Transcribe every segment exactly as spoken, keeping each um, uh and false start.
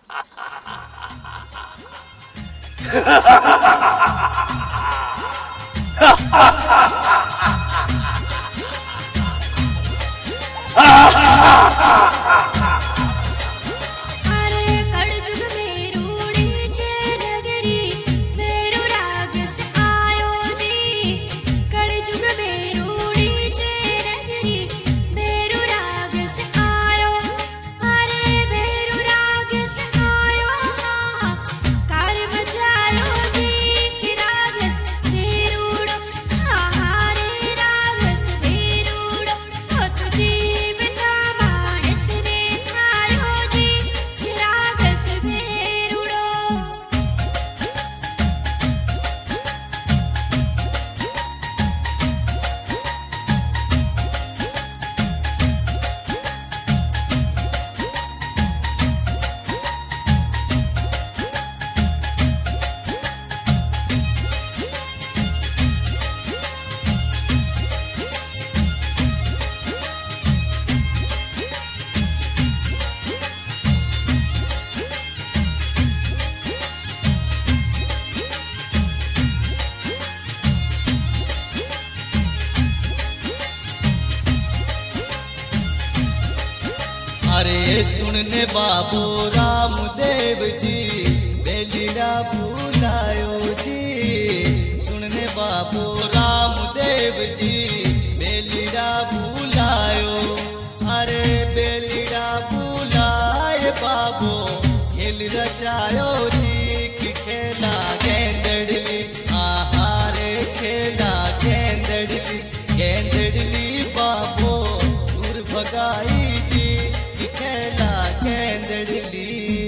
अरे सुनने बाबू रामदेव जी बेलिया भूलायो जी, सुनने बाबू रामदेव जी बेलिया भूलायो। अरे बेलिया भूलाए बाबू खेल रचायो जी कि खेला गेंदड़ली, आहारे खेला गेंदड़ली गेंदड़ली बाबू दूर भगाई जी कि खेला गेंदड़ली।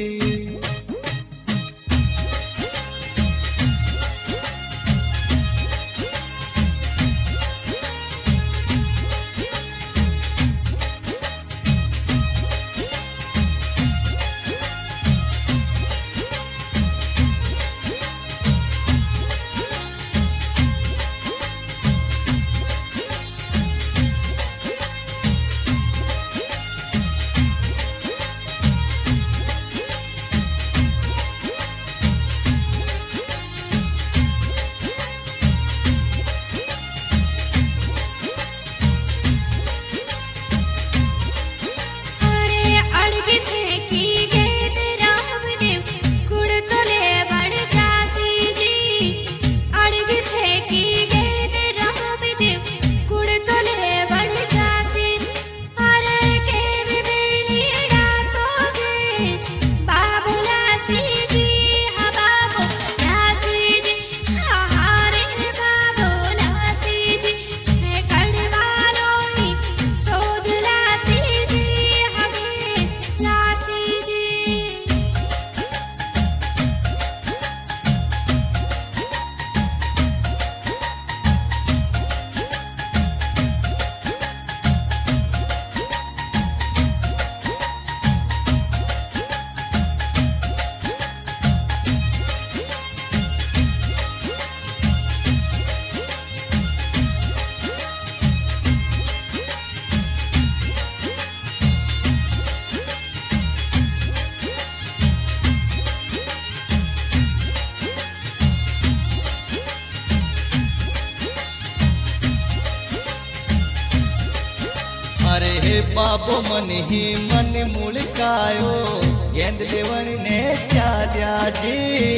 अरे हे बाबो मन ही मन मुड़कायो गेंद लेवण ने चाल्या जी,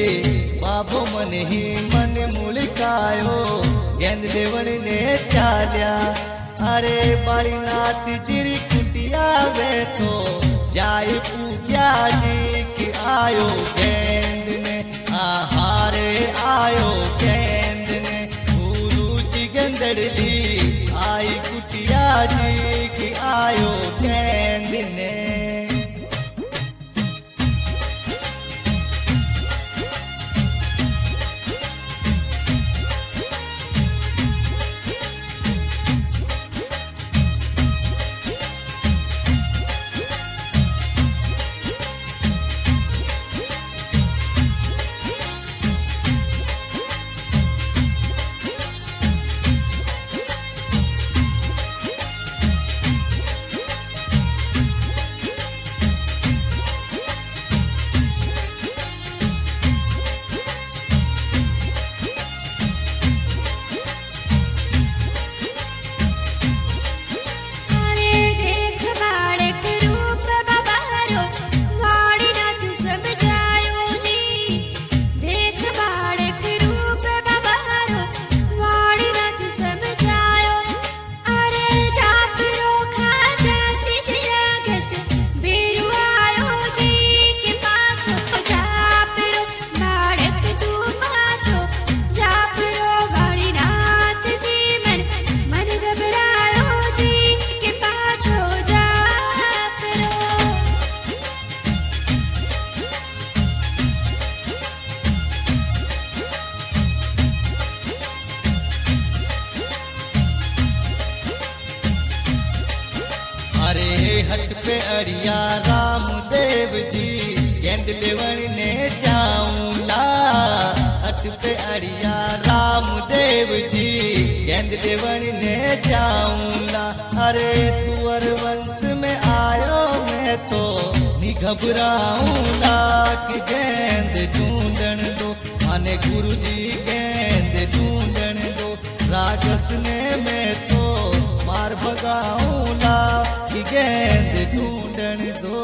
बाबो मन ही मन मुड़कायो गेंद लेवण ने चाल्या। अरे बाड़ी नात चिरी कुटिया वे तो जाय पूजा जी कि आयो गेंद ने, आहारे आयो गेंद ने गुरु जी गेंदड़ली आई कुटिया जी कि आयो गेंद ने। हट पे अड़िया रामदेव जी गेंद लेवण ने जाऊंला। हट पे अड़िया रामदेव जी गेंद लेवण ने जाऊंला। अरे तुअर वंश में आयो मैं तो नी घबराऊंला कि गेंद ढूंढन दो माने गुरु जी गेंद ढूंढन दो। राजस ने मैं तो मार भगाऊंला कि गेंद ढूंढन दो।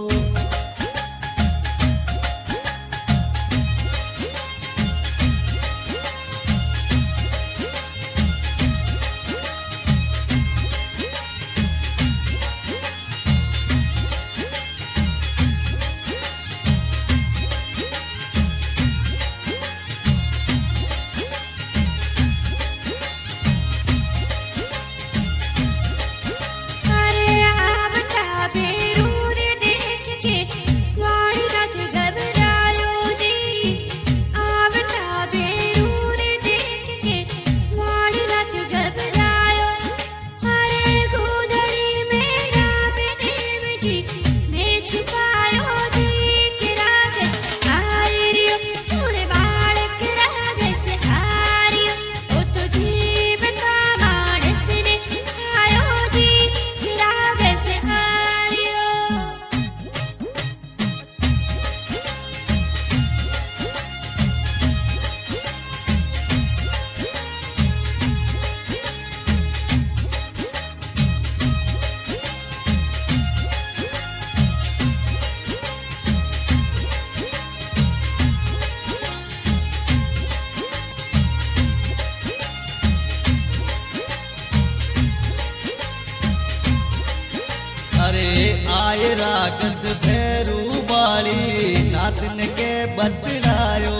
आए रागस भैरू बाली नाथन के बतलायो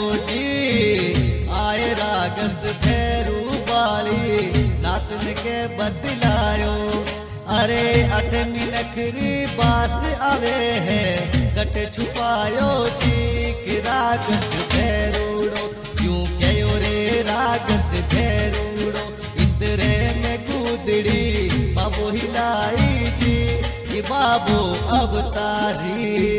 जी। आए रागस भैरू बाली नाथन के बतलायो। अरे अठमी नखरी बास आवे है कट छुपायो जी कि रागस भैरूड़ो क्यों कहो रे रागस भैरूड़ो। इतरे में कूदड़ी बाबू हिलाई जी कि बाबू अवतारी।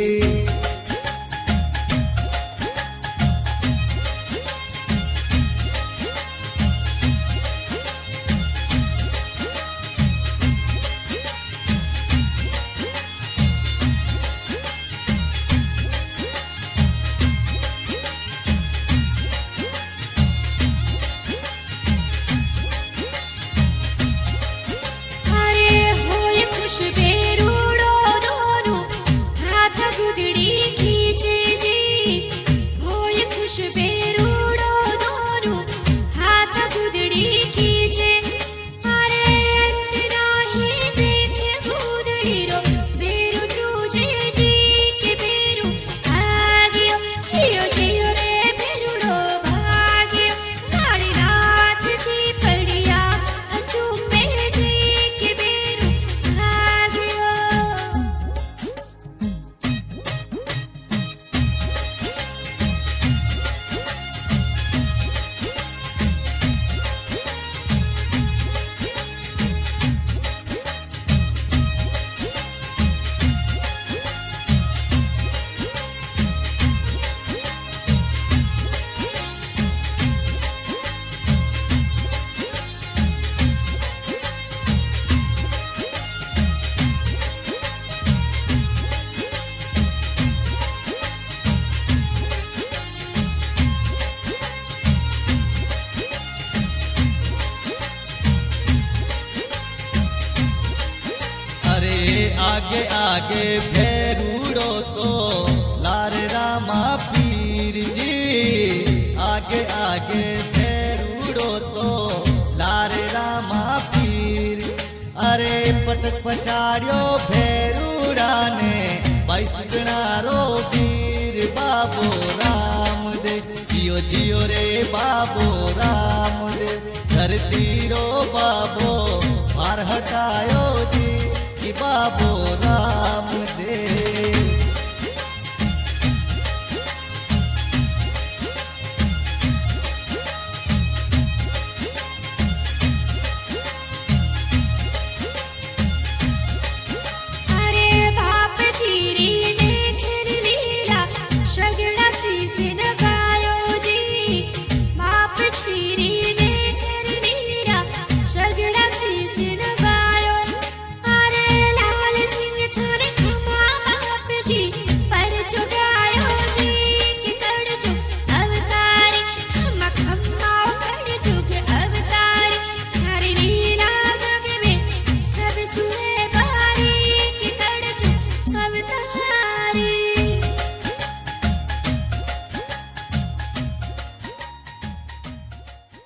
आगे आगे भैरूड़ो तो लार रामा पीर जी। आगे आगे भैरूड़ो तो लार रामा पीर। अरे पटक पचाड़ियो भैरूड़ा ने भाई सुगणारो वीर बाबो राम दे। जियो जियो रे बाबो राम दे। धरती रो बाबो मार हटायो जी कि बाबो राम दे। अरे सगळे